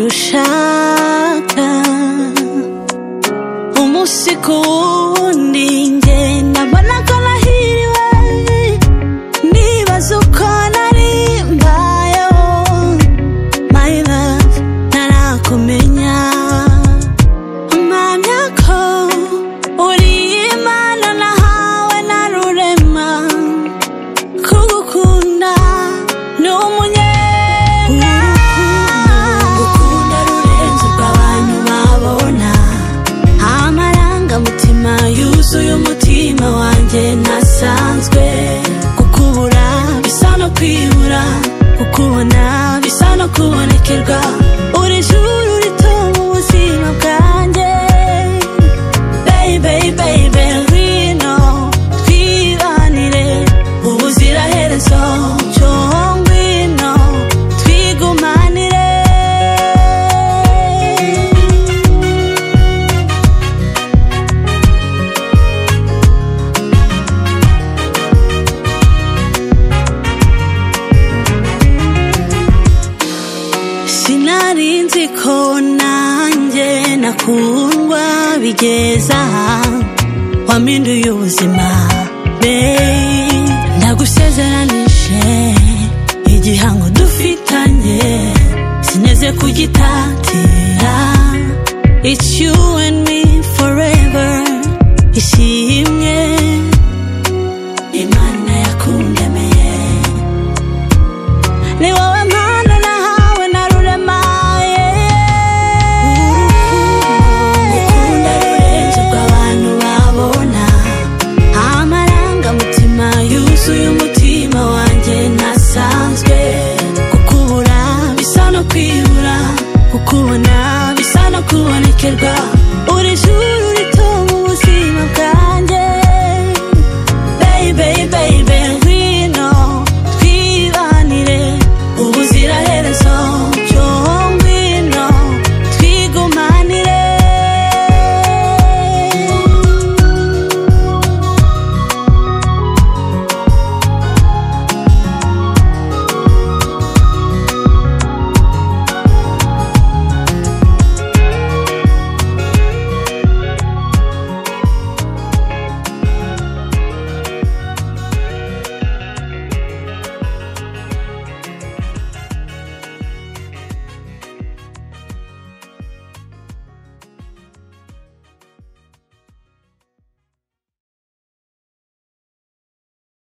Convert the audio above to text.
ushaka umunsi ku wundi nge nabona ko nahiriwe nibaza uko nari mbayeho my love narakumenya mpamya ko uri Imana nahawe na rurema kugukunda n'umunyenga gukunda rurenze ubw'abantu babona amarangamutima yuzuye umutima wanjye nasanzwe kukubura bisa no kwibura kukubona bisa no kubonekerwa uri juru rituma ubuzima bwanjye baby baby ngwino twibanire ubuziraherezo cyo ngwino twigumanire sinarinzi ko nanjye nakundwa bigeza wampinduye ubuzima ndagusezeranije igihango dufitanye sineze kugitatira it's you and me forever isi